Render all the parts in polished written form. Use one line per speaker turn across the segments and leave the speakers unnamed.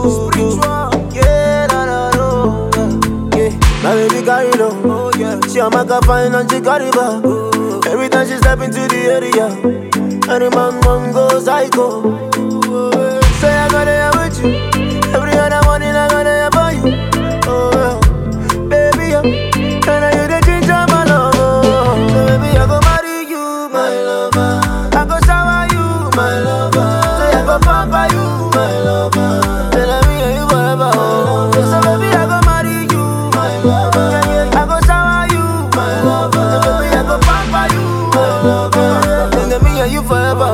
spiritual. Yeah, yeah. My baby carry low. Oh yeah. She a maka fine and she carry back. Every time she step into the area, any man go psycho. Say I gotta have with you. Every other morning I gotta have for you. Oh yeah. Baby, yeah. Can I you the ginger my lover? So baby I go marry you, my lover. I go shower you, my lover. Say I go pamper you, my lover. Tell me you forever. So baby I go marry you, my lover. I go shower you, my lover. So baby I go pamper you, my lover. Tell me you forever.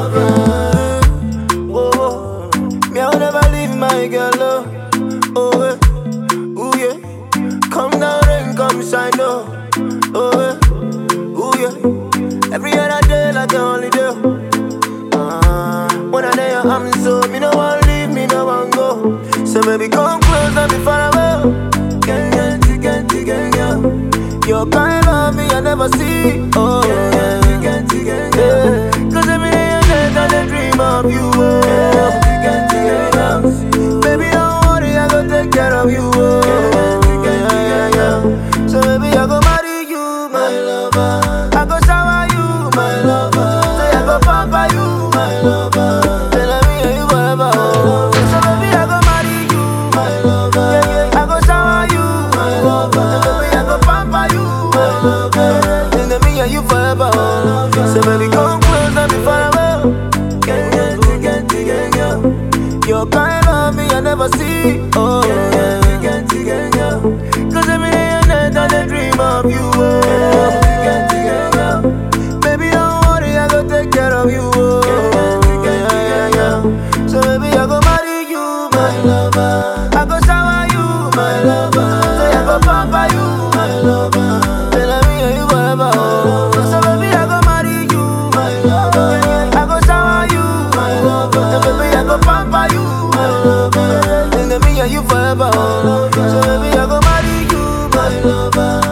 Oh, me I will never leave my girl. Oh, ooh yeah. Come down and come shine, oh, ooh yeah. Every other day like a holiday. When I day I'm so me no one leave, me no one go. So baby come close and be far away. Gang. Your kind of me I never see. Oh yeah. Cause every day I get I dream of you. Baby don't worry, I go take care of you. So baby I go marry you, my lover. I go shower you, my lover. Say I go pamper you, my lover. Tell me you forever. So baby I go marry you, my lover. I go shower you, my lover. So baby I go pamper you, my lover. Tell me you forever. So baby come close and be far away. Your kind of me I never see. Oh yeah. Cause every day and night I dream of you. Baby don't worry, I go take care of you. So baby I go marry you, my lover. I go shower you, my lover. Say I go pamper you, my lover. Tell me you forever. So baby I go marry you, my lover. I go shower you, my lover. So baby I go pamper you, my lover. Tell me you forever. So baby I go marry you, my lover.